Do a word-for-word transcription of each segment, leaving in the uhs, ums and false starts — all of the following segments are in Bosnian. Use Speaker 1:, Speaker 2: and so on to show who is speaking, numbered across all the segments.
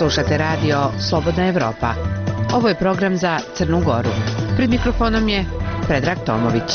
Speaker 1: Slušate radio Slobodna Evropa. Ovo je program za Crnu Goru. Pred mikrofonom je Predrag Tomović.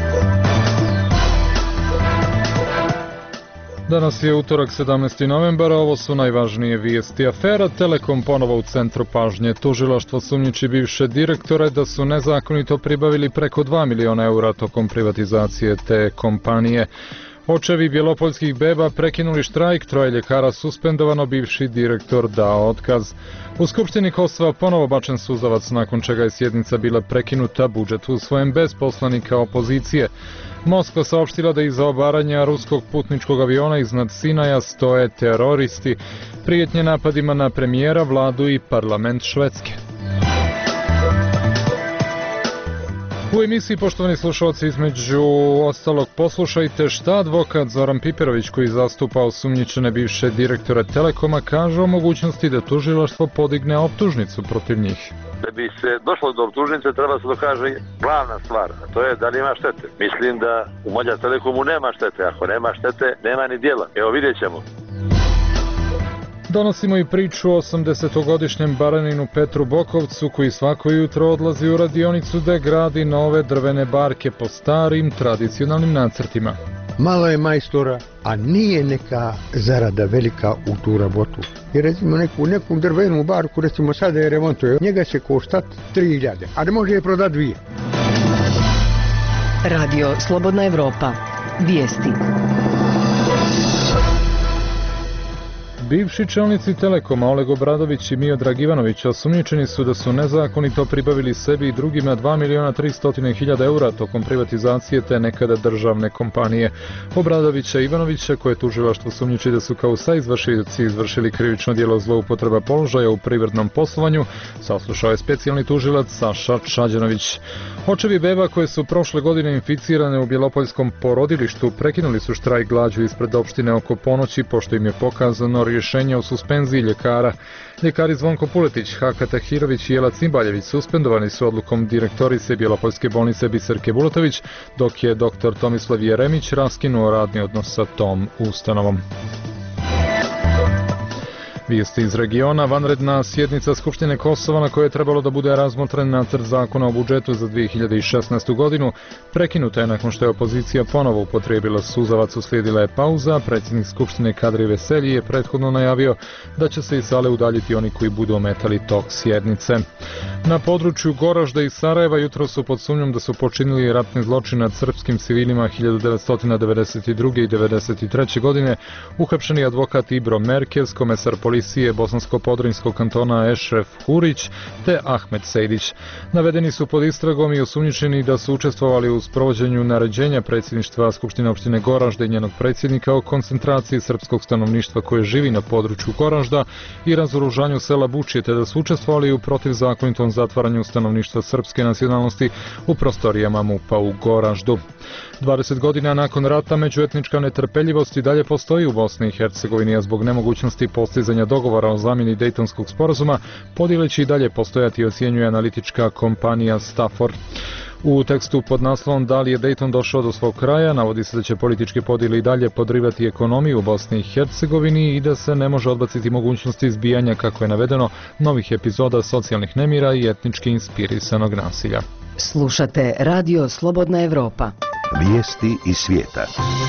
Speaker 2: Danas je utorak sedamnaesti novembar, a ovo su najvažnije vijesti. Afera Telekom ponovo u centru pažnje. Tužilaštvo sumnjiči bivše direktore da su nezakonito pribavili preko dva miliona eura tokom privatizacije te kompanije. Očevi bjelopoljskih beba prekinuli štrajk, troje ljekara suspendovano, bivši direktor dao otkaz. U Skupštini Kosova ponovo bačen suzavac, nakon čega je sjednica bila prekinuta, budžet usvojen bez poslanika opozicije. Moskva saopštila da iza obaranja ruskog putničkog aviona iznad Sinaja stoje teroristi, prijetnje napadima na premijera, vladu i parlament Švedske. U emisiji, poštovani slušalci, između ostalog poslušajte šta advokat Zoran Piperović, koji zastupa osumnjičene bivše direktore Telekoma, kaže o mogućnosti da tužilaštvo podigne optužnicu protiv njih.
Speaker 3: Da bi se došlo do optužnice treba se dokaže glavna stvar, a to je da li ima štete. Mislim da u Mađar Telekomu nema štete, ako nema štete nema ni djela. Evo, vidjet ćemo.
Speaker 2: Donosimo i priču o osamdesetogodišnjem baraninu Petru Bokovcu, koji svako jutro odlazi u radionicu da gradi nove drvene barke po starim tradicionalnim nacrtima.
Speaker 4: Malo je majstora, a nije neka zarada velika u tu rabotu. I recimo neku, neku drvenu barku, recimo sada je remontuje, njega će koštati tri hiljade, a ne može je prodati dvije.
Speaker 5: Radio Slobodna Evropa. Vijesti.
Speaker 2: Bivši čelnici Telekoma Oleg Obradović i Miodrag Ivanović osumnjičeni su da su nezakonito pribavili sebi i drugima dva miliona tristo hiljada eura tokom privatizacije te nekada državne kompanije. Obradovića i Ivanovića, koje tužilaštvo sumnjiči da su kao saizvršioci izvršili krivično djelo zloupotreba položaja u privrednom poslovanju, saslušao je specijalni tužilac Saša Čađanović. Očevi beba koje su prošle godine inficirane u bjelopoljskom porodilištu prekinuli su štrajk glađu ispred opštine oko ponoći, pošto im je pokazano rješenje o suspenziji ljekara. Ljekari Zvonko Puletić, Haka Tahirović i Jela Cimbaljević suspendovani su odlukom direktorice Bjelopoljske bolnice Biserke Bulatović, dok je doktor Tomislav Jeremić raskinuo radni odnos sa tom ustanovom. Vijesti iz regiona. Vanredna sjednica Skupštine Kosova, na kojoj je trebalo da bude razmotren nacrt zakona o budžetu za dvije hiljade šesnaestu. godinu, prekinuta je nakon što je opozicija ponovo upotrijebila suzavac. Uslijedila je pauza. Predsjednik Skupštine Kadri Veselji je prethodno najavio da će se iz sale udaljiti oni koji budu ometali tok sjednice. Na području Goražda i Sarajeva jutro su pod sumnjom da su počinili ratni zločin nad srpskim civilima hiljadu devetsto devedeset druge. i devedeset treće. godine uhapšeni advokat Ibro Merkez, komesar policije Bosansko-Podrinjskog kantona Ešref Hurić te Ahmed Sejdić. Navedeni su pod istragom i osumnjičeni da su učestvovali u sprovođenju naređenja predsjedništva Skupštine opštine Goražda i njenog predsjednika o koncentraciji srpskog stanovništva koje živi na području Goražda i razoružanju sela Bučje, te da su učestvovali u protivzakonitom zatvaranju stanovništva srpske nacionalnosti u prostorijama MUP-a u Goraždu. dvadeset godina nakon rata međuetnička netrpeljivost i dalje postoji u Bosni i Hercegovini, a zbog nemogućnosti postizanja dogovora o zamjeni Dejtonskog sporazuma podjele će i dalje postojati, ocjenjuje analitička kompanija Stafford. U tekstu pod naslovom "Da li je Dejton došao do svog kraja" navodi se da će političke podjele i dalje podrivati ekonomiju u Bosni i Hercegovini i da se ne može odbaciti mogućnosti izbijanja, kako je navedeno, novih epizoda socijalnih nemira i etnički inspirisanog nasilja.
Speaker 5: Slušate Radio Slobodna Evropa.
Speaker 6: Vijesti iz svijeta.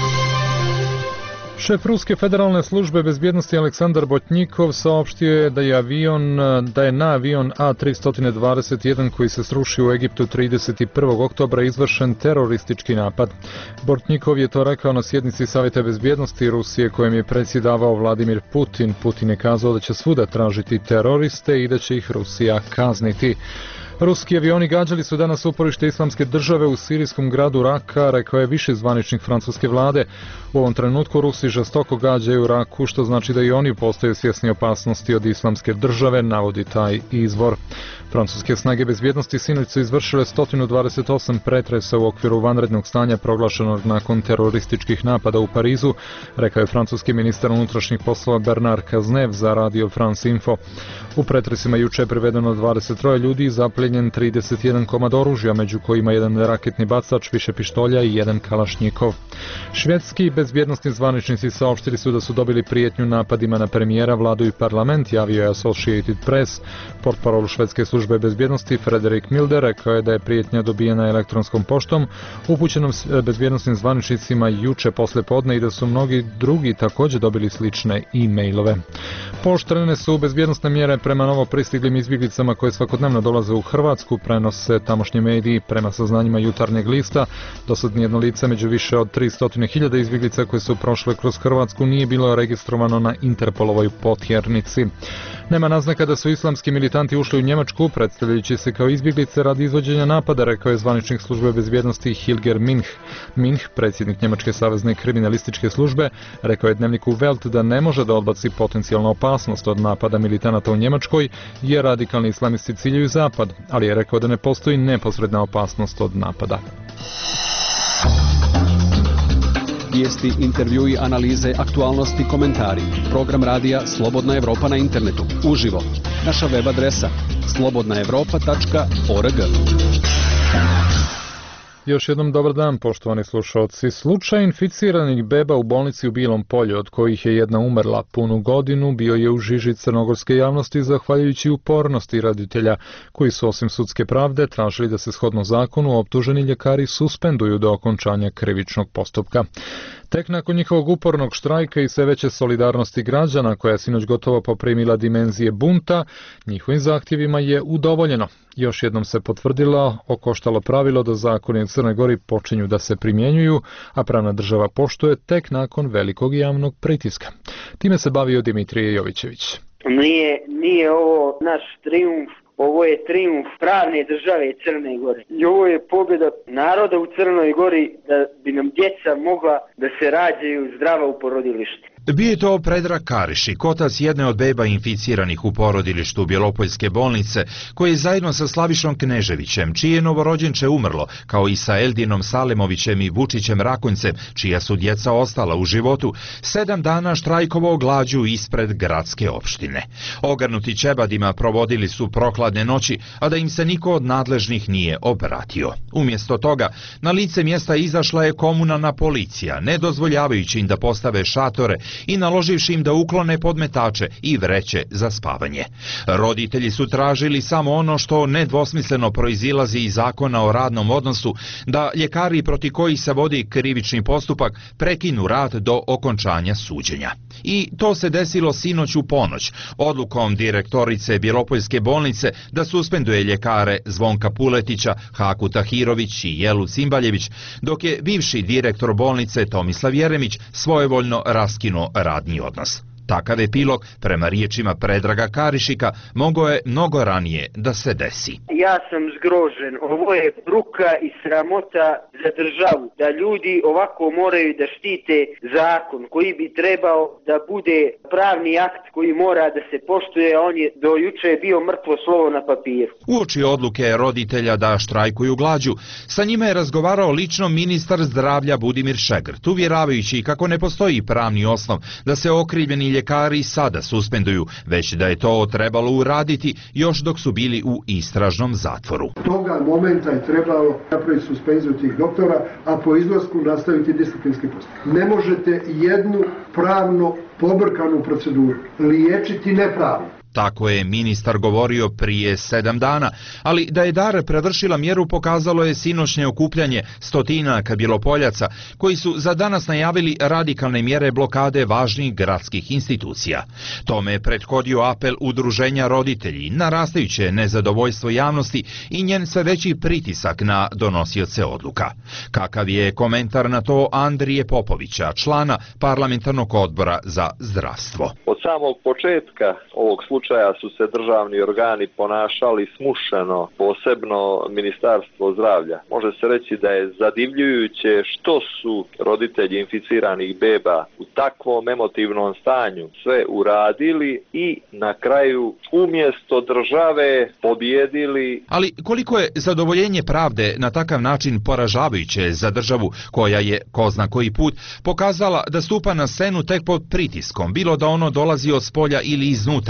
Speaker 2: Šef Ruske federalne službe bezbjednosti Aleksandar Botnjikov saopštio je da je avion, da je na avion A tri dvadeset jedan koji se srušio u Egiptu trideset prvog oktobra izvršen teroristički napad. Botnjikov je to rekao na sjednici Savjeta bezbjednosti Rusije kojem je predsjedavao Vladimir Putin. Putin je kazao da će svuda tražiti teroriste i da će ih Rusija kazniti. Ruski avioni gađali su danas uporište Islamske države u sirijskom gradu Raka, rekao je viši zvaničnik francuske vlade. U ovom trenutku Rusi žestoko gađaju Raku, što znači da i oni postaju svjesni opasnosti od Islamske države, navodi taj izvor. Francuske snage bezbjednosti sinoć su izvršile sto dvadeset osam pretresa u okviru vanrednog stanja proglašenog nakon terorističkih napada u Parizu, rekao je francuski ministar unutrašnjih poslova Bernard Cazeneuve za Radio France Info. U pretresima juče je privedeno dvadeset troje ljudi i zapljeno uplijenjen trideset jedan komad oružja, među kojima jedan raketni bacač, više pištolja i jedan kalašnjikov. Švedski bezbjednosni zvaničnici saopštili su da su dobili prijetnju napadima na premijera, vladu i parlament, javio je Associated Press. Portparol švedske službe bezbjednosti Frederik Milder rekao je da je prijetnja dobijena elektronskom poštom upućenom bezbjednosnim zvaničnicima juče posle podne i da su mnogi drugi također dobili slične e-mailove. Pooštrene su bezbjednosne mjere prema novo pristiglim izbjeglicama koje svakodnevno dolaze u Hrvatsku, prenose tamošnji mediji. Prema saznanjima Jutarnjeg lista, dosad nijedno lice među više od tristo hiljada izbjeglica koje su prošle kroz Hrvatsku nije bilo registrovano na Interpolovoj potjernici. Nema naznaka da su islamski militanti ušli u Njemačku, predstavljajući se kao izbjeglice radi izvođenja napada, rekao je zvaničnik službe bezbjednosti Hilger Minch. Minch, predsjednik Njemačke savezne kriminalističke službe, rekao je dnevniku Welt da ne može da odbaci potencijalnu opasnost od napada militanata u Njemačkoj, jer radikalni islamisti ciljaju zapad, ali je rekao da ne postoji neposredna opasnost od napada.
Speaker 7: Vijesti, intervjui, analize, aktualnosti, komentari. Program radija Slobodna Evropa na internetu. Uživo. Naša web adresa slobodna evropa tačka org.
Speaker 2: Još jednom dobar dan, poštovani slušalci. Slučaj inficiranih beba u bolnici u Bilom Polju, od kojih je jedna umrla punu godinu, bio je u žiži crnogorske javnosti zahvaljujući upornosti roditelja, koji su osim sudske pravde tražili da se shodno zakonu optuženi ljekari suspenduju do okončanja krivičnog postupka. Tek nakon njihovog upornog štrajka i sve veće solidarnosti građana, koja je sinoć gotovo poprimila dimenzije bunta, njihovim zahtjevima je udovoljeno. Još jednom se potvrdilo okoštalo pravilo da zakoni u Crnoj Gori počinju da se primjenjuju, a pravna država poštuje tek nakon velikog javnog pritiska. Time se bavio Dimitrije Jovićević.
Speaker 8: Nije, nije ovo naš trijumf. Ovo je trijumf pravne države Crne Gore. I ovo je pobjeda naroda u Crnoj Gori da bi nam djeca mogla da se rađaju zdrava u porodilištu.
Speaker 9: Bio je to Predrag Karišik, otac jedne od beba inficiranih u porodilištu Bjelopoljske bolnice, koji je zajedno sa Slavišom Kneževićem, čije je novorođenče umrlo, kao i sa Eldinom Salemovićem i Vučićem Rakonjcem, čija su djeca ostala u životu, sedam dana štrajkovao glađu ispred gradske opštine. Ogrnuti ćebadima provodili su prokladne noći, a da im se niko od nadležnih nije obratio. Umjesto toga, na lice mjesta izašla je komunalna policija, ne dozvoljavajući im da postave šatore i naloživši im da uklone podmetače i vreće za spavanje. Roditelji su tražili samo ono što nedvosmisleno proizilazi iz zakona o radnom odnosu, da ljekari proti kojih se vodi krivični postupak prekinu rad do okončanja suđenja. I to se desilo sinoć u ponoć, odlukom direktorice Bjelopoljske bolnice da suspenduje ljekare Zvonka Puletića, Haku Tahirović i Jelu Cimbaljević, dok je bivši direktor bolnice Tomislav Jeremić svojevoljno raskinuo radni odnos. Takav epilog, prema riječima Predraga Karišika, mogao je mnogo ranije da se desi.
Speaker 8: Ja sam zgrožen. Ovo je bruka i sramota za državu. Da ljudi ovako moraju da štite zakon koji bi trebao da bude pravni akt koji mora da se poštuje, a on je do juče bio mrtvo slovo na papiru.
Speaker 9: Uoči odluke roditelja da štrajkuju glađu, sa njima je razgovarao lično ministar zdravlja Budimir Šegrt, uvjeravajući kako ne postoji pravni osnov da se okrivljeni ljekari sada suspenduju, već da je to trebalo uraditi još dok su bili u istražnom zatvoru.
Speaker 10: Toga momenta je trebalo napraviti suspenziju tih doktora, a po izlasku nastaviti disciplinski postupak. Ne možete jednu pravno pobrkanu proceduru liječiti nepravno.
Speaker 9: Tako je ministar govorio prije sedam dana, ali da je Dara prevršila mjeru pokazalo je sinoćnje okupljanje stotinaka Bjelopoljaca, koji su za danas najavili radikalne mjere blokade važnih gradskih institucija. Tome je prethodio apel udruženja roditelji, narastajuće nezadovoljstvo javnosti i njen sve veći pritisak na donosioce odluka. Kakav je komentar na to Andrije Popovića, člana parlamentarnog odbora za zdravstvo?
Speaker 3: Od samog početka ovog slučaja su se državni organi ponašali smušeno, posebno Ministarstvo zdravlja. Može se reći da je zadivljujuće što su roditelji inficiranih beba u takvom emotivnom stanju sve uradili i na kraju umjesto države pobjedili.
Speaker 9: Ali koliko je zadovoljenje pravde na takav način poražavajuće za državu koja je, ko zna koji put, pokazala da stupa na scenu tek pod pritiskom, bilo da ono dolazi od spolja ili iznutra,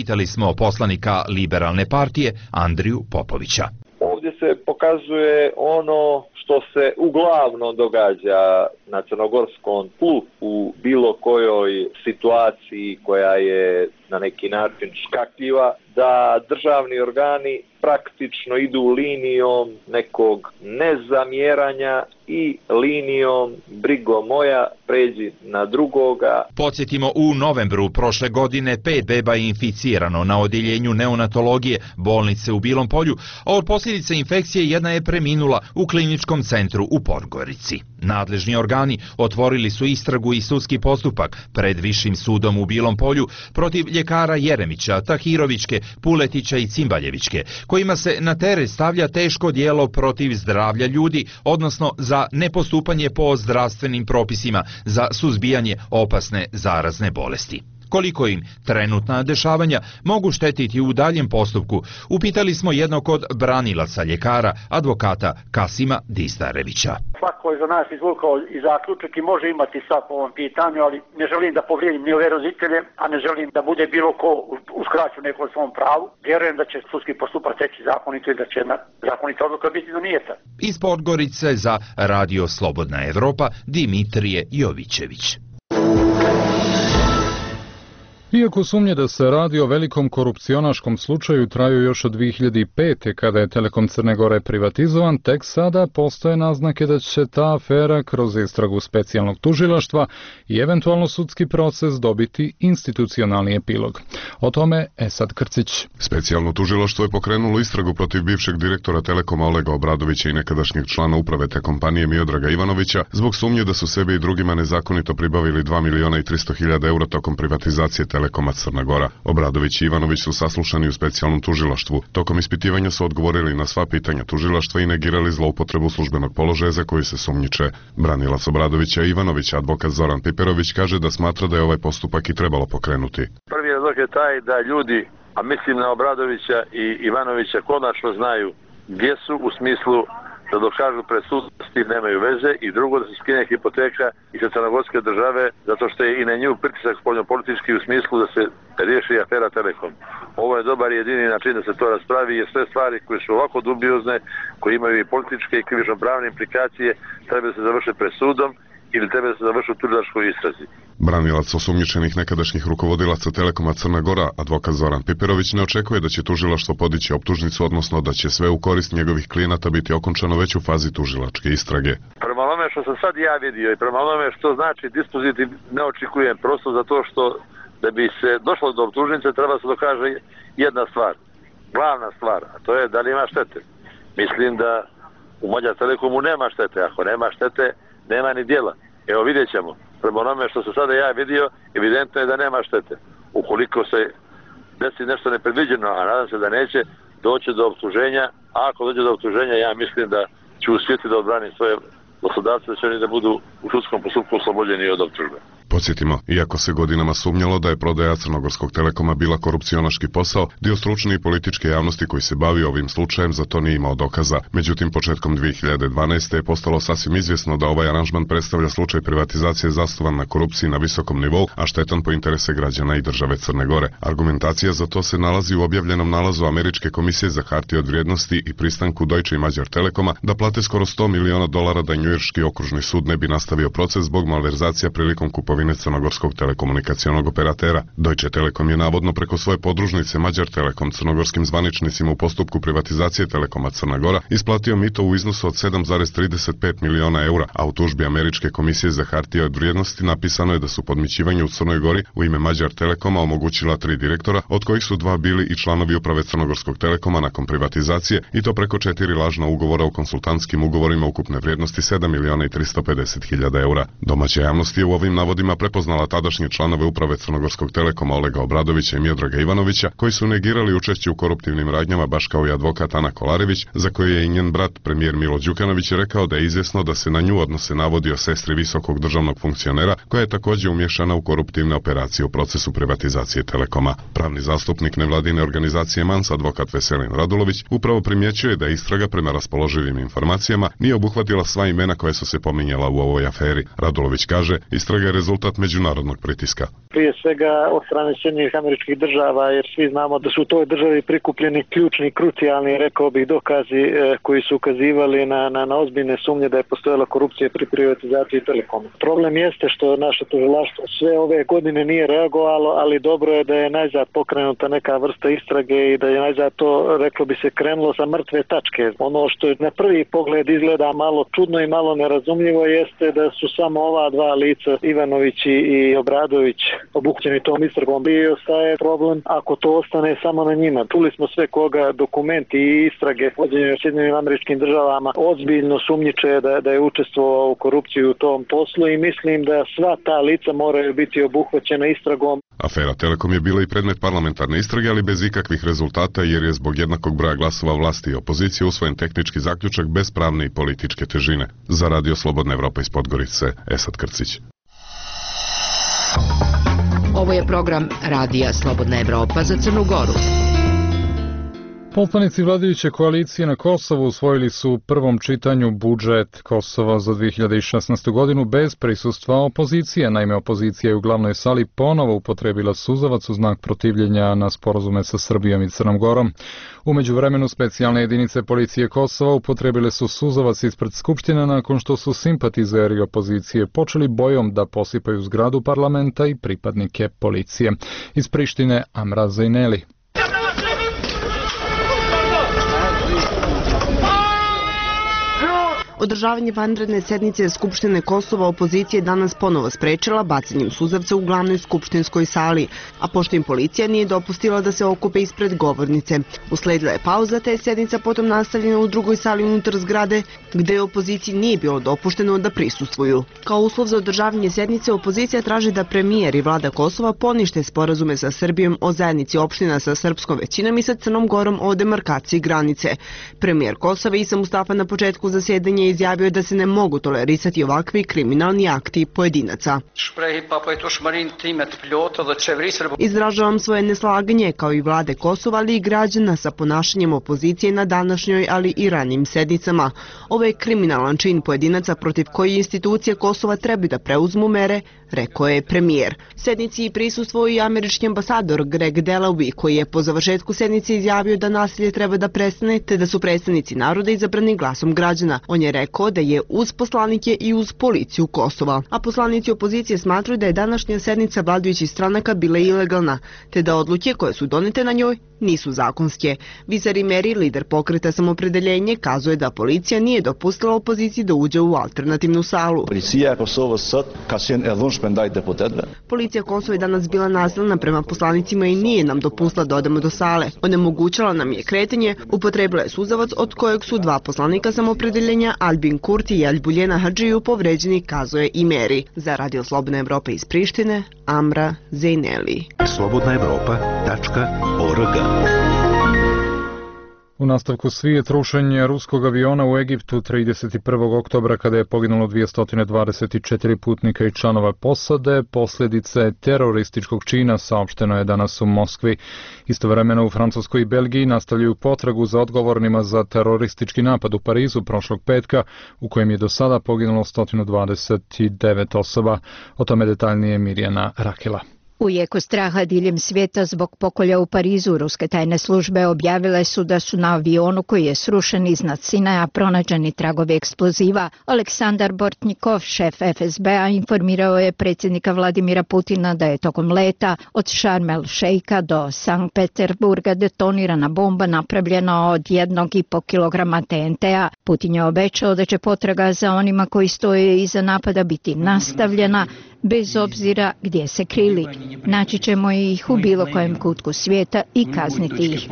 Speaker 9: pitali smo poslanika Liberalne partije Andriju Popovića.
Speaker 3: Ovdje se pokazuje ono što se uglavnom događa na crnogorskom tlu u bilo kojoj situaciji koja je na neki način škakljiva, da državni organi praktično idu linijom nekog nezamjeranja i linijom brigo moja, pređi na drugoga.
Speaker 9: Podsjetimo, u novembru prošle godine pet beba je inficirano na odjeljenju neonatologije bolnice u Bilom Polju, a od posljedice infekcije jedna je preminula u kliničkom centru u Podgorici. Nadležni organi otvorili su istragu i sudski postupak pred Višim sudom u Bilom Polju protiv ljekara Jeremića, Tahirovićke, Puletića i Cimbaljevićke, kojima se na teret stavlja teško djelo protiv zdravlja ljudi, odnosno za nepostupanje po zdravstvenim propisima za suzbijanje opasne zarazne bolesti. Koliko im trenutna dešavanja mogu štetiti u daljem postupku, upitali smo jednog od branilaca ljekara, advokata Kasima Distarevića.
Speaker 11: Svako je za nas izvukao i zaključak i može imati stav po ovom pitanju, ali ne želim da povrijedim ni ove roditelje, a ne želim da bude bilo ko uskraću neko svom pravu. Vjerujem da će sudski postupak teći zakonito i da će zakonita odluka biti donijeta.
Speaker 9: Iz Podgorice za Radio Slobodna Evropa Dimitrije Jovićević.
Speaker 2: Iako sumnje da se radi o velikom korupcionaškom slučaju traju još od dvije hiljade pete. kada je Telekom Crne Gore privatizovan, tek sada postoje naznake da će ta afera kroz istragu specijalnog tužilaštva i eventualno sudski proces dobiti institucionalni epilog. O tome Esad Krcić.
Speaker 12: Specijalno tužilaštvo je pokrenulo istragu protiv bivšeg direktora Telekoma Olega Obradovića i nekadašnjeg člana uprave te kompanije Miodraga Ivanovića zbog sumnje da su sebi i drugima nezakonito pribavili dva miliona i tristo hiljada eura tokom privatizacije Telekoma. Telekoma Crna Gora. Obradović i Ivanović su saslušani u specijalnom tužilaštvu. Tokom ispitivanja su odgovorili na sva pitanja tužilaštva i negirali zloupotrebu službenog položaja za koji se sumnjiče. Branilac Obradovića i Ivanovića, advokat Zoran Piperović, kaže da smatra da je ovaj postupak i trebalo pokrenuti.
Speaker 13: Prvi razlog je taj da ljudi, a mislim na Obradovića i Ivanovića, konačno znaju gdje su, u smislu da dokažu pred sud s tim nemaju veze, i drugo da se skine hipoteka i sa crnogorske države, zato što je i na nju pritisak spoljnopolitički u smislu da se riješi afera Telekom. Ovo je dobar i jedini način da se to raspravi, jer sve stvari koje su ovako dubiozne, koje imaju i političke i krivično-pravne implikacije, treba da se završe pred sudom ili treba da se završi u tužilačkoj istrazi.
Speaker 12: Branilac osumnjičenih nekadašnjih rukovodilaca Telekoma Crna Gora, advokat Zoran Piperović, ne očekuje da će tužilaštvo podići optužnicu, odnosno da će sve u korist njegovih klijenata biti okončano već u fazi tužilačke istrage.
Speaker 13: Prema onome što sam sad ja vidio i prema onome što znači dispozitiv, ne očekujem, prosto zato što da bi se došlo do optužnice treba se dokaže jedna stvar, glavna stvar, a to je da li ima štete. Mislim da u Mađar Telekomu nema štete, ako nema štete nema ni djela. Evo, vidjet ćemo. Prema onome što sam sada ja vidio, evidentno je da nema štete. Ukoliko se desi nešto nepredviđeno, a nadam se da neće, doći do optuženja, a ako dođe do optuženja, ja mislim da ću uspjeti da odbranim svoje poslodavce, da će oni da budu u sudskom postupku oslobođeni od optužbe.
Speaker 12: Podsjetimo, iako se godinama sumnjalo da je prodaja Crnogorskog Telekoma bila korupcionaški posao, dio stručne i političke javnosti koji se bavi ovim slučajem za to nije imao dokaza. Međutim, početkom dvije hiljade dvanaeste. je postalo sasvim izvjesno da ovaj aranžman predstavlja slučaj privatizacije zasnovan na korupciji na visokom nivou, a štetan po interese građana i države Crne Gore. Argumentacija za to se nalazi u objavljenom nalazu Američke komisije za hartije od vrijednosti i pristanku Deutsche i Mađar Telekoma da plate skoro sto miliona dolara da njujorški okružni sud ne bi nastavio proces zbog malverzacija prilikom kupovine crnogorskog telekomunikacionog operatera. Deutsche Telekom je navodno preko svoje podružnice Mađar Telekom crnogorskim zvaničnicima u postupku privatizacije Telekoma Crna Gora isplatio mito u iznosu od sedam zarez trideset pet miliona eura, a u tužbi Američke komisije za hartije od vrijednosti napisano je da su podmićivanje u Crnoj Gori u ime Mađar Telekoma omogućila tri direktora, od kojih su dva bili i članovi uprave Crnogorskog Telekoma nakon privatizacije, i to preko četiri lažna ugovora u konsultantskim ugovorima ukupne vrijednosti sedam miliona i tristo pedeset hiljada eura. Domaća javnost je u ovim navodima prepoznala tadašnje članove uprave Crnogorskog Telekoma Olega Obradovića i Miodraga Ivanovića, koji su negirali učešće u koruptivnim radnjama, baš kao i advokat Ana Kolarević, za koju je i njen brat premijer Milo Đukanović rekao da je izvjesno da se na nju odnose navodi o sestri visokog državnog funkcionera koja je također umješana u koruptivne operacije u procesu privatizacije Telekoma. Pravni zastupnik nevladine organizacije Mans, advokat Veselin Radulović, upravo primjećuje da istraga prema raspoloživim informacijama nije obuhvatila sva imena koja su se pominjala u ovoj aferi. Radulović kaže, istraga je rezultat rezultat međunarodnog pritiska.
Speaker 14: Prije svega od strane Sjedinjenih Američkih Država, jer svi znamo da su u toj državi prikupljeni ključni, krucijalni, rekao bih, dokazi e, koji su ukazivali na, na, na ozbiljne sumnje da je postojala korupcija pri privatizaciji Telekoma. Problem jeste što naše tužilaštvo sve ove godine nije reagovalo, ali dobro je da je najzad pokrenuta neka vrsta istrage i da je najzad to, reklo bi se, krenulo sa mrtve tačke. Ono što je na prvi pogled izgleda malo čudno i malo nerazumljivo jeste da su samo ova dva lica, Ivanović i Obradović, obuhvaćeni tom istragom. I ostaje problem ako to ostane samo na njima. Čuli smo sve koga dokumenti i istrage vođenje u Sjedinjenim Američkim Državama ozbiljno sumnjiče da, da je učestvovao u korupciju u tom poslu i mislim da sva ta lica moraju biti obuhvaćena istragom.
Speaker 12: Afera Telekom je bila i predmet parlamentarne istrage, ali bez ikakvih rezultata jer je zbog jednakog broja glasova vlasti i opozicije usvojen tehnički zaključak bez pravne i političke težine. Za Radio Slobodna Evropa iz Podgorice, Esad Krcić.
Speaker 1: Ovo je program Radija Slobodna Evropa za Crnu Goru.
Speaker 2: Poslanici vladajuće koalicije na Kosovu usvojili su u prvom čitanju budžet Kosova za dve hiljade šesnaestu. godinu bez prisustva opozicije. Naime, opozicija je u glavnoj sali ponovo upotrebila suzavac u znak protivljenja na sporazume sa Srbijom i Crnom Gorom. U međuvremenu specijalne jedinice policije Kosova upotrebile su suzavac ispred Skupštine nakon što su simpatizeri opozicije počeli bojom da posipaju zgradu parlamenta i pripadnike policije. Iz Prištine Amra Zajneli.
Speaker 15: Održavanje vanredne sednice Skupštine Kosova opozicija je danas ponovo sprečila bacanjem suzavca u glavnoj skupštinskoj sali, a pošto im policija nije dopustila da se okupe ispred govornice. Usledila je pauza, te je sednica potom nastavljena u drugoj sali unutar zgrade, gde opoziciji nije bilo dopušteno da prisustvuju. Kao uslov za održavanje sednice, opozicija traži da premijer i vlada Kosova ponište sporazume sa Srbijom o zajednici opština sa srpskom većinom i sa Crnom Gorom o demarkaciji granice. Premijer Kosova Isa Mustafa na početku zasjedanja izjavio da se ne mogu tolerisati ovakvi kriminalni akti pojedinaca. Izražavam svoje neslaganje kao i vlade Kosova, ali i građana sa ponašanjem opozicije na današnjoj, ali i ranim sednicama. Ovo je kriminalan čin pojedinaca protiv koji institucije Kosova treba da preuzmu mere, rekao je premijer. Sednici prisustvovao i američki ambasador Greg Delawy, koji je po završetku sednice izjavio da nasilje treba da prestane, te da su predstavnici naroda izabrani glasom građana. On je rekao da je uz poslanike i uz policiju Kosova. A poslanici opozicije smatruju da je današnja sednica vladajućih stranaka bila ilegalna, te da odluke koje su donete na njoj nisu zakonske. Visari Meri, lider pokreta Samopredeljenje, kazuje da policija nije dopustila opoziciji da uđe u alternativnu salu. Policija Kosova je danas bila nasilna prema poslanicima i nije nam dopustila da odemo do sale. Onemogućala nam je kretanje, upotrebila je suzavac od kojeg su dva poslanika Samopredeljenja, Albin Kurti i Albuljena Hadžiju, povređeni, kazuje i Meri. Za Radio Slobodna Evropa iz Prištine, Amra Zejneli.
Speaker 6: slobodna evropa tačka org.
Speaker 2: U nastavku svijet rušenje ruskog aviona u Egiptu trideset prvog oktobra kada je poginulo dvjesto dvadeset četiri putnika i članova posade, posljedice terorističkog čina, saopšteno je danas u Moskvi. Istovremeno u Francuskoj i Belgiji nastavljaju potragu za odgovornima za teroristički napad u Parizu prošlog petka, u kojem je do sada poginulo sto dvadeset devet osoba. O tome detaljnije Mirjana Rakela.
Speaker 16: U jeku straha diljem svijeta zbog pokolja u Parizu, ruske tajne službe objavile su da su na avionu koji je srušen iznad Sinaja pronađeni tragovi eksploziva. Aleksandar Bortnikov, šef F S B-a, informirao je predsjednika Vladimira Putina da je tokom leta od Šarm el Šeika do Sankt Peterburga detonirana bomba napravljena od jednog i po kilograma T N T-a. Putin je obećao da će potraga za onima koji stoje iza napada biti nastavljena, bez obzira gdje se krili. Naći ćemo ih u bilo kojem kutku svijeta i kazniti ih.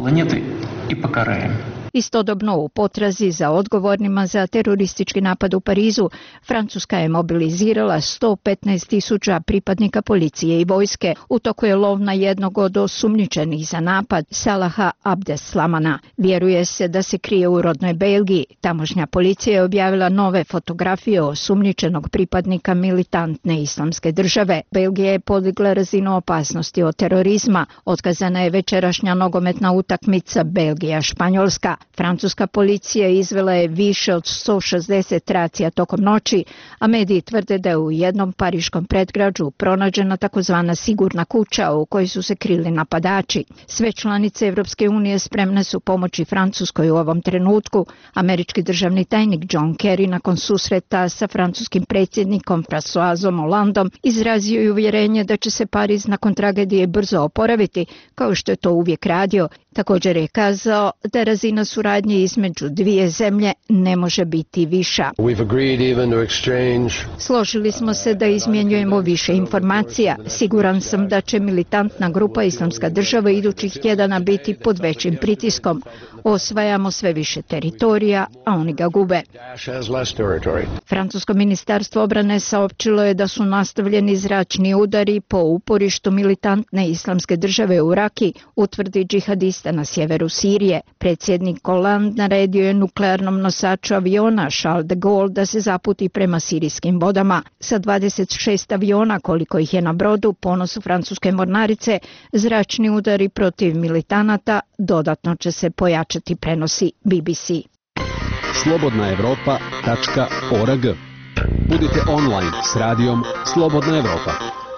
Speaker 16: Istodobno u potrazi za odgovornima za teroristički napad u Parizu, Francuska je mobilizirala sto petnaest tisuća pripadnika policije i vojske. U toku je lov na jednog od osumnjičenih za napad, Salaha Abdeslamana. Vjeruje se da se krije u rodnoj Belgiji. Tamošnja policija je objavila nove fotografije osumnjičenog pripadnika militantne islamske države. Belgija je podigla razinu opasnosti od terorizma. Otkazana je večerašnja nogometna utakmica Belgija-Španjolska. Francuska policija izvela je više od sto šezdeset racija tokom noći, a mediji tvrde da je u jednom pariškom predgrađu pronađena takozvana sigurna kuća u kojoj su se krili napadači. Sve članice Evropske unije spremne su pomoći Francuskoj u ovom trenutku. Američki državni tajnik John Kerry nakon susreta sa francuskim predsjednikom Françoisom Hollandom izrazio je uvjerenje da će se Pariz nakon tragedije brzo oporaviti, kao što je to uvijek radio. Također je kazao da razina suradnje između dvije zemlje ne može biti viša. Složili smo se da izmjenjujemo više informacija. Siguran sam da će militantna grupa Islamska država idućih tjedana biti pod većim pritiskom. Osvajamo sve više teritorija, a oni ga gube. Francusko ministarstvo obrane saopćilo je da su nastavljeni zračni udari po uporištu militantne Islamske države u Raki, utvrdi džihadista na sjeveru Sirije. Predsjednik Hollande naredio je nuklearnom nosaču aviona Charles de Gaulle da se zaputi prema sirijskim vodama. Sa dvadeset šest aviona, koliko ih je na brodu, ponosu francuske mornarice, zračni udari protiv militanata dodatno će se pojačati, prenosi B B C.
Speaker 7: slobodna evropa tačka org. Budite online s radijom Slobodna Evropa.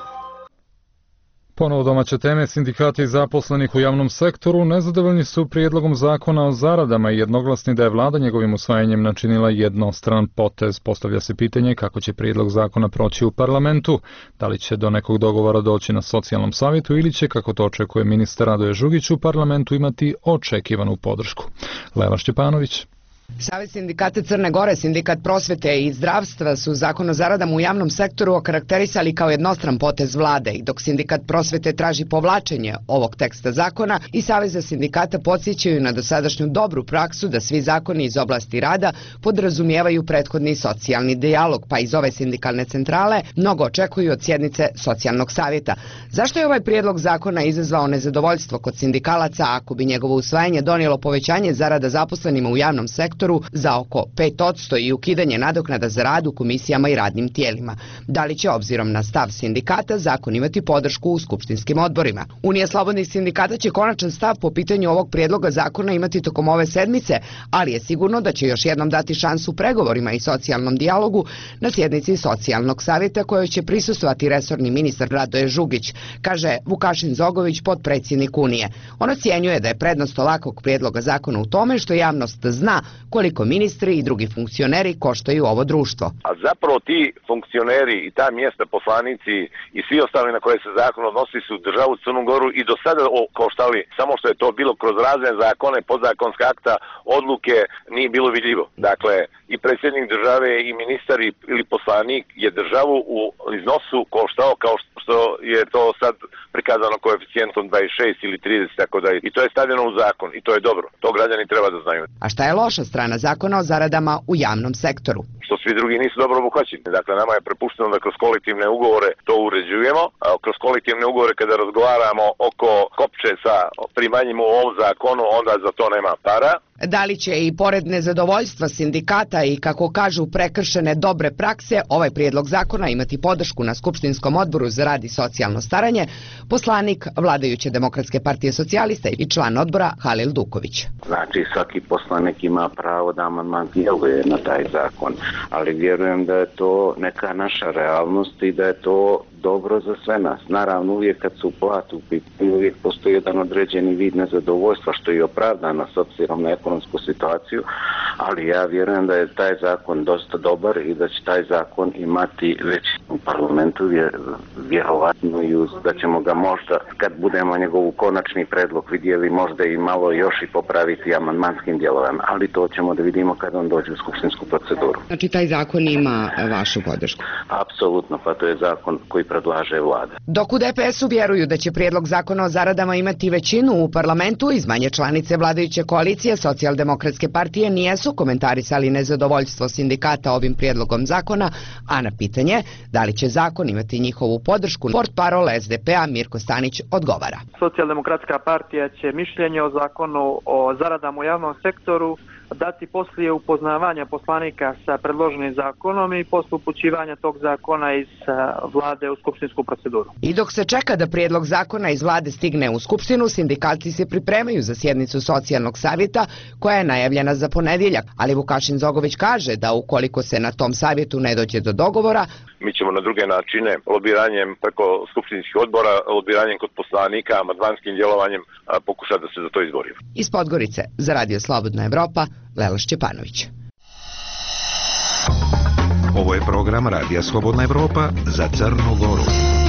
Speaker 2: Ponovo domaće teme, sindikati zaposlenih u javnom sektoru nezadovoljni su prijedlogom zakona o zaradama i jednoglasni da je vlada njegovim usvajanjem načinila jednostran potez. Postavlja se pitanje kako će prijedlog zakona proći u parlamentu, da li će do nekog dogovora doći na socijalnom savjetu ili će, kako to očekuje ministar Radoje Žugić, u parlamentu imati očekivanu podršku. Leva Šćepanović.
Speaker 17: Savez sindikata Crne Gore, sindikat prosvete i zdravstva su zakon o zaradama u javnom sektoru okarakterisali kao jednostran potez vlade, i dok sindikat prosvete traži povlačenje ovog teksta zakona i Saveza sindikata podsjećaju na dosadašnju dobru praksu da svi zakoni iz oblasti rada podrazumijevaju prethodni socijalni dijalog, pa iz ove sindikalne centrale mnogo očekuju od sjednice socijalnog savjeta. Zašto je ovaj prijedlog zakona izazvao nezadovoljstvo kod sindikalaca ako bi njegovo usvajanje donijelo povećanje zarada zaposlenima u javnom sektoru za oko pet posto i ukidanje nadoknada za rad u komisijama i radnim tijelima? Da li će, obzirom na stav sindikata, zakon imati podršku u skupštinskim odborima? Unija slobodnih sindikata će konačan stav po pitanju ovog prijedloga zakona imati tokom ove sedmice, ali je sigurno da će još jednom dati šansu pregovorima i socijalnom dijalogu na sjednici socijalnog savjeta kojoj će prisustvovati resorni ministar Radoje Žugić, kaže Vukašin Zogović, potpredsjednik Unije. On ocjenjuje da je prednost ovakvog prijedloga zakona u tome što javnost zna koliko ministri i drugi funkcioneri koštaju ovo društvo.
Speaker 18: A zapravo ti funkcioneri i ta mjesta, poslanici i svi ostali na koje se zakon odnosi su državu Crnu Goru i do sada koštali, samo što je to bilo kroz razne zakone, podzakonska akta, odluke, nije bilo vidljivo. Dakle, i predsjednik države i ministar ili poslanik je državu u iznosu koštao kao što je to sad prikazano koeficijentom dvadeset šest ili trideset, tako da i to je stavljeno u zakon i to je dobro. To građani treba da znaju.
Speaker 17: A šta je loša strana zakona o zaradama u javnom sektoru?
Speaker 18: Što svi drugi nisu dobro obuhvaćeni. Dakle, nama je prepušteno da kroz kolektivne ugovore to uređujemo, a kroz kolektivne ugovore kada razgovaramo oko kopče sa primanjem u ovom zakonu, onda za to nema para.
Speaker 17: Da li će i pored nezadovoljstva sindikata i, kako kažu, prekršene dobre prakse, ovaj prijedlog zakona imati podršku na Skupštinskom odboru za rad i socijalno staranje, poslanik vladajuće Demokratske partije socijalista i član odbora Halil Duković.
Speaker 19: Znači, svaki poslanik ima pravo da amandman djeluje na taj zakon, ali vjerujem da je to neka naša realnost i da je to dobro za sve nas. Naravno, uvijek kad su plate u pitanju, uvijek postoji jedan određeni vid nezadovoljstva, što je opravdano s obzirom na ekonomsku situaciju, ali ja vjerujem da je taj zakon dosta dobar i da će taj zakon imati većinu u parlamentu, vjerovatno i uz, da ćemo ga možda, kad budemo njegovu konačni predlog vidjeli, možda i malo još i popraviti amandmanskim djelovanjem, ali to ćemo da vidimo kad on dođe u skupštinsku proceduru.
Speaker 17: Znači, taj zakon ima vašu podršku?
Speaker 19: Apsolutno, pa to je zakon koji predlaže vlada.
Speaker 17: Dok u D P S-u vjeruju da će prijedlog zakona o zaradama imati većinu u parlamentu, iz manje članice vladajuće koalicije Socijaldemokratske partije nijesu komentarisali nezadovoljstvo sindikata ovim prijedlogom zakona, a na pitanje da li će zakon imati njihovu podršku, portparol S D P-a Mirko Stanić odgovara.
Speaker 20: Socijaldemokratska partija će mišljenje o zakonu o zaradama u javnom sektoru dati poslije upoznavanja poslanika sa predloženim zakonom i posle upućivanja tog zakona iz vlade u skupštinsku proceduru.
Speaker 17: I dok se čeka da prijedlog zakona iz vlade stigne u skupštinu, sindikati se pripremaju za sjednicu socijalnog savjeta koja je najavljena za ponedjeljak, ali Vukašin Zogović kaže da ukoliko se na tom savjetu ne dođe do dogovora,
Speaker 18: mi ćemo na druge načine, lobiranjem preko skupštinskih odbora, lobiranjem kod poslanika, amandmanskim djelovanjem pokušati da se za to izborimo.
Speaker 17: Iz Podgorice, za Radio Slobodna Evropa, Lela Šćepanović.
Speaker 6: Ovo je program Radija Slobodna Evropa za Crnu Goru.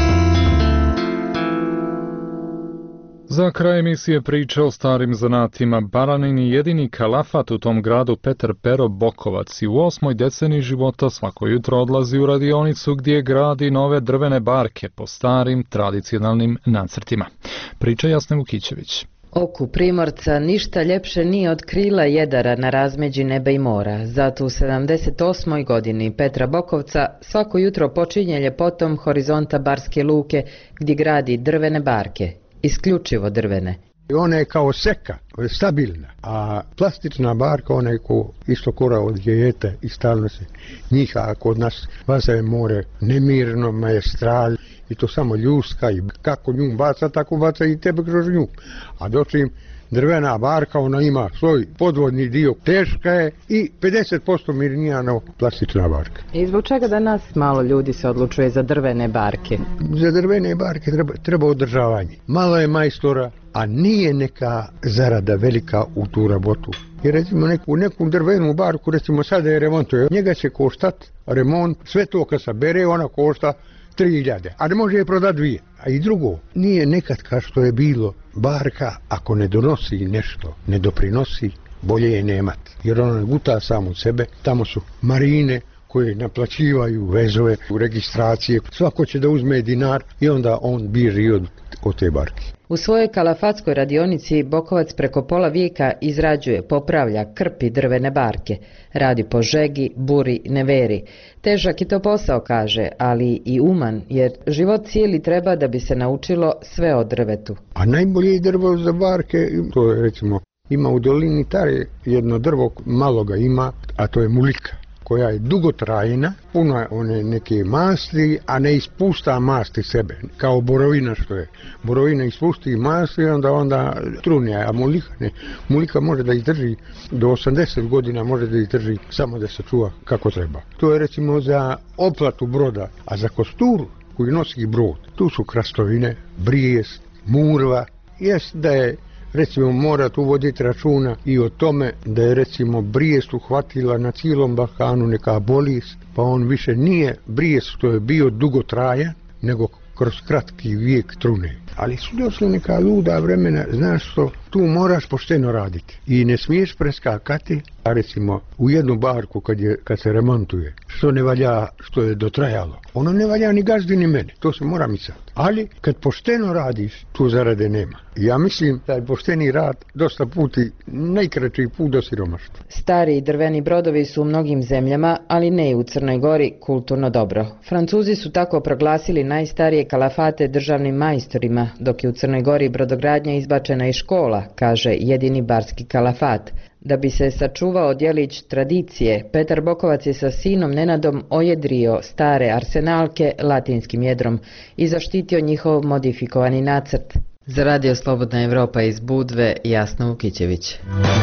Speaker 2: Za kraj emisije priče o starim zanatima. Baranin je jedini kalafat u tom gradu Petar Pero Bokovac i u osmoj deceniji života svako jutro odlazi u radionicu gdje gradi nove drvene barke po starim tradicionalnim nacrtima. Priča Jasne Vukićević.
Speaker 21: Oku Primorca ništa ljepše nije od krila jedara na razmeđi neba i mora. Zato u sedamdeset osmoj godini Petra Bokovca svako jutro počinje ljepotom horizonta Barske luke gdje gradi drvene barke. Isključivo drvene.
Speaker 4: Ona je kao seka, stabilna, a plastična barka, ona je ko, isto kora od jejete i stalno se njiha, a kod nas vaza je more nemirno, majestral i to samo ljuska i kako nju baca, tako baca i tebe kroz nju. A dočim drvena barka, ona ima svoj podvodni dio, teška je i pedeset posto mirnija no plastična barka.
Speaker 21: I zbog čega danas malo ljudi se odlučuje za drvene barke?
Speaker 4: Za drvene barke treba, treba održavanje. Malo je majstora, a nije neka zarada velika u tu rabotu. Jer recimo neku, neku drvenu barku, recimo sada je remontuje, njega će koštat remont, sve to kad se bere, ona košta tri hiljade, a ne može je prodati dvije. A i drugo, nije nekad kao što je bilo, barka ako ne donosi nešto, ne doprinosi, bolje je nemat. Jer ona ne guta samo sebe, tamo su marine koje naplaćivaju vezove, registracije, svako će da uzme dinar i onda on bježi od, od te barke.
Speaker 21: U svojoj kalafatskoj radionici Bokovac preko pola vijeka izrađuje, popravlja, krpi drvene barke. Radi po žegi, buri, neveri. Težak je to posao, kaže, ali i uman, jer život cijeli treba da bi se naučilo sve o drvetu.
Speaker 4: A najbolje drvo za barke, to je recimo, ima u dolini Tare jedno drvo, malo ga ima, a to je mulika, koja je dugotrajna, puno je one neke masti, a ne ispusta masti sebe, kao borovina što je. Borovina ispusti masti, onda onda trunja, a mulika ne. Mulika može da izdrži do osamdeset godina, može da izdrži samo da se čuva kako treba. To je recimo za oplatu broda, a za kosturu koji nosi brod, tu su krastovine, brijest, murva, jest da je recimo mora tu voditi računa i o tome da je recimo brijest uhvatila na cijelom Balkanu neka bolest, pa on više nije brijest što je bio dugotrajan, nego kroz kratki vijek trune. Ali su došli neka luda vremena, znaš što, tu moraš pošteno raditi i ne smiješ preskakati, a recimo u jednu barku kad, je, kad se remontuje, što ne valja, što je dotrajalo, ono ne valja ni gazdi ni mene, to se mora misati. Ali kad pošteno radiš, tu zarade nema. Ja mislim da je pošteni rad dosta puti najkraći put do siromaštva.
Speaker 21: Stari drveni brodovi su u mnogim zemljama, ali ne i u Crnoj Gori, kulturno dobro. Francuzi su tako proglasili najstarije kalafate državnim majstorima, dok je u Crnoj Gori brodogradnja izbačena iz škola, kaže jedini barski kalafat. Da bi se sačuvao djelić tradicije, Petar Bokovac je sa sinom Nenadom ojedrio stare arsenalke latinskim jedrom i zaštitio njihov modifikovani nacrt. Za Radio Slobodna Evropa iz Budve, Jasna Vukićević.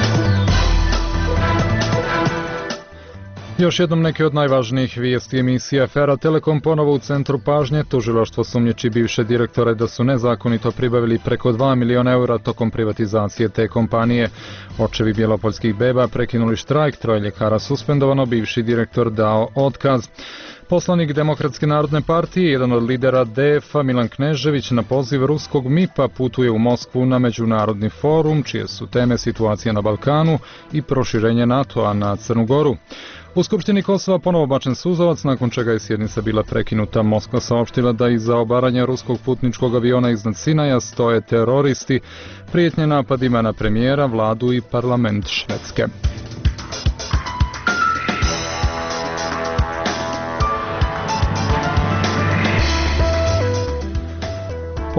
Speaker 2: Još jednom neke od najvažnijih vijesti emisije. Afera Telekom ponovo u centru pažnje. Tužilaštvo sumnjiči bivše direktore da su nezakonito pribavili preko dva miliona eura tokom privatizacije te kompanije. Očevi bjelopoljskih beba prekinuli štrajk, troje ljekara suspendovano, bivši direktor dao otkaz. Poslanik Demokratske narodne partije, jedan od lidera D F a, Milan Knežević, na poziv ruskog M I P a putuje u Moskvu na međunarodni forum, čije su teme situacija na Balkanu i proširenje NATO-a na Crnu Goru. U Skupštini Kosova ponovo bačen suzavac, nakon čega je sjednica bila prekinuta. Moskva saopštila da iza obaranja ruskog putničkog aviona iznad Sinaja stoje teroristi, prijetnje napadima na premijera, vladu i parlament Švedske.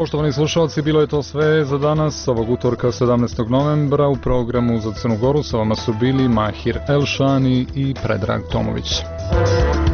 Speaker 2: Poštovani slušalci, bilo je to sve za danas, ovog utorka sedamnaestog novembra. U programu za Crnu Goru sa vama su bili Mahir Elšani i Predrag Tomović.